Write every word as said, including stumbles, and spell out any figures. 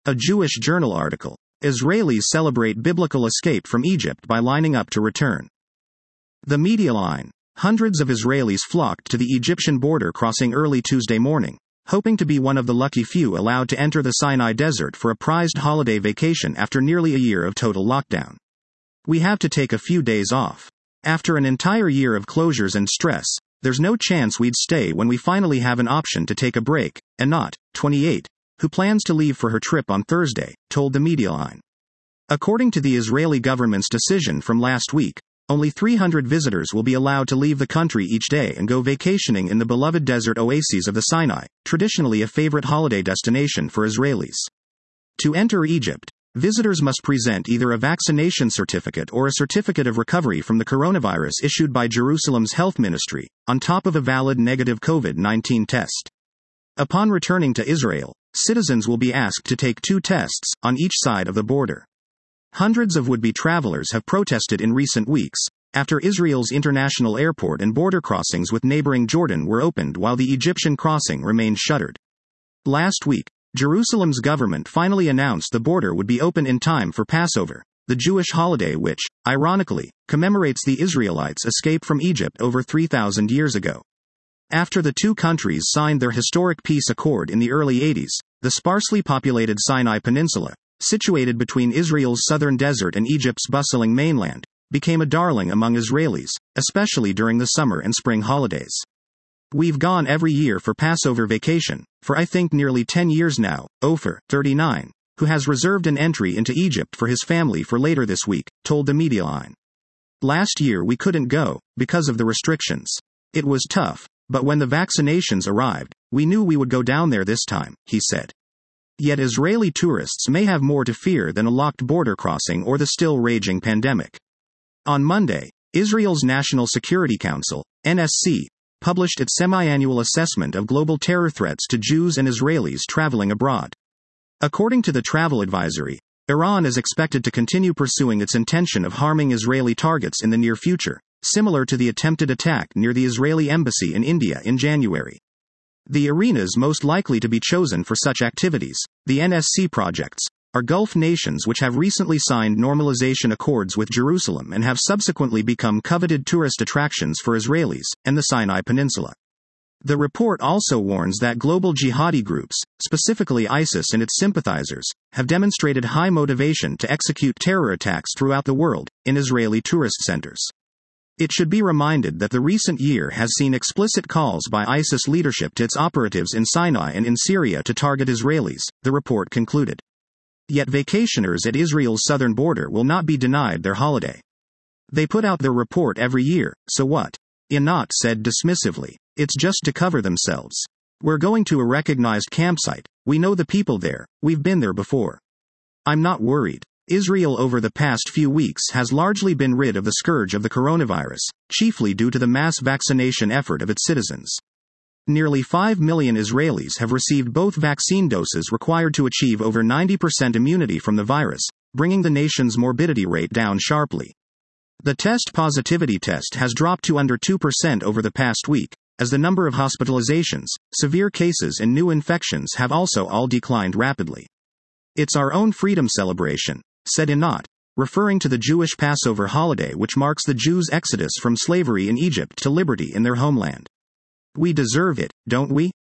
A Jewish Journal article. Israelis celebrate biblical escape from Egypt by lining up to return. The media line. Hundreds of Israelis flocked to the Egyptian border crossing early Tuesday morning, hoping to be one of the lucky few allowed to enter the Sinai Desert for a prized holiday vacation after nearly a year of total lockdown. We have to take a few days off. After an entire year of closures and stress, there's no chance we'd stay when we finally have an option to take a break, Anat, twenty-eight, who plans to leave for her trip on Thursday, told the media line. According to the Israeli government's decision from last week, only three hundred visitors will be allowed to leave the country each day and go vacationing in the beloved desert oases of the Sinai, traditionally a favorite holiday destination for Israelis. To enter Egypt, visitors must present either a vaccination certificate or a certificate of recovery from the coronavirus issued by Jerusalem's health ministry, on top of a valid negative COVID nineteen test. Upon returning to Israel, citizens will be asked to take two tests, on each side of the border. Hundreds of would-be travelers have protested in recent weeks, after Israel's international airport and border crossings with neighboring Jordan were opened while the Egyptian crossing remained shuttered. Last week, Jerusalem's government finally announced the border would be open in time for Passover, the Jewish holiday which, ironically, commemorates the Israelites' escape from Egypt over three thousand years ago. After the two countries signed their historic peace accord in the early eighties, the sparsely populated Sinai Peninsula, situated between Israel's southern desert and Egypt's bustling mainland, became a darling among Israelis, especially during the summer and spring holidays. We've gone every year for Passover vacation, for I think nearly ten years now, Ofer, thirty-nine, who has reserved an entry into Egypt for his family for later this week, told the media line. Last year we couldn't go, because of the restrictions. It was tough, but when the vaccinations arrived, we knew we would go down there this time, he said. Yet Israeli tourists may have more to fear than a locked border crossing or the still raging pandemic. On Monday, Israel's National Security Council, N S C, published its semi-annual assessment of global terror threats to Jews and Israelis traveling abroad. According to the travel advisory, Iran is expected to continue pursuing its intention of harming Israeli targets in the near future, similar to the attempted attack near the Israeli embassy in India in January. The arenas most likely to be chosen for such activities, the N S C projects, are Gulf nations which have recently signed normalization accords with Jerusalem and have subsequently become coveted tourist attractions for Israelis, and the Sinai Peninsula. The report also warns that global jihadi groups, specifically ISIS and its sympathizers, have demonstrated high motivation to execute terror attacks throughout the world, in Israeli tourist centers. It should be reminded that the recent year has seen explicit calls by ISIS leadership to its operatives in Sinai and in Syria to target Israelis, the report concluded. Yet vacationers at Israel's southern border will not be denied their holiday. They put out their report every year, so what? Anat said dismissively. It's just to cover themselves. We're going to a recognized campsite, we know the people there, we've been there before. I'm not worried. Israel over the past few weeks has largely been rid of the scourge of the coronavirus, chiefly due to the mass vaccination effort of its citizens. Nearly five million Israelis have received both vaccine doses required to achieve over ninety percent immunity from the virus, bringing the nation's morbidity rate down sharply. The test positivity test has dropped to under two percent over the past week, as the number of hospitalizations, severe cases and new infections have also all declined rapidly. It's our own freedom celebration, said Anat, referring to the Jewish Passover holiday which marks the Jews' exodus from slavery in Egypt to liberty in their homeland. We deserve it, don't we?